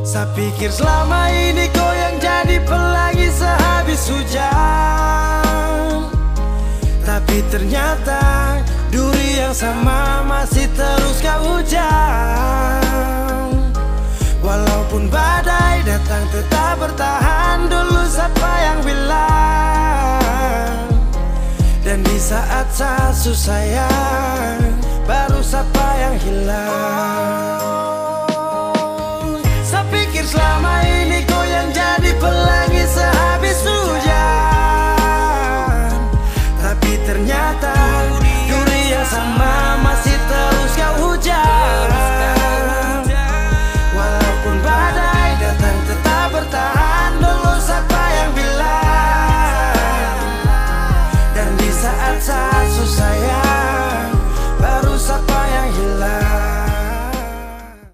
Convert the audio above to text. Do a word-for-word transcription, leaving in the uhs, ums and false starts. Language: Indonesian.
Saya pikir selama ini kau yang jadi pelangi sehabis hujan, tapi ternyata duri yang sama masih terus kau hujan. Walaupun badai datang tetap bertahan. Dulu siapa yang bilang? Dan di saat saya susah sayang, baru siapa yang hilang? Saya pikir selama ini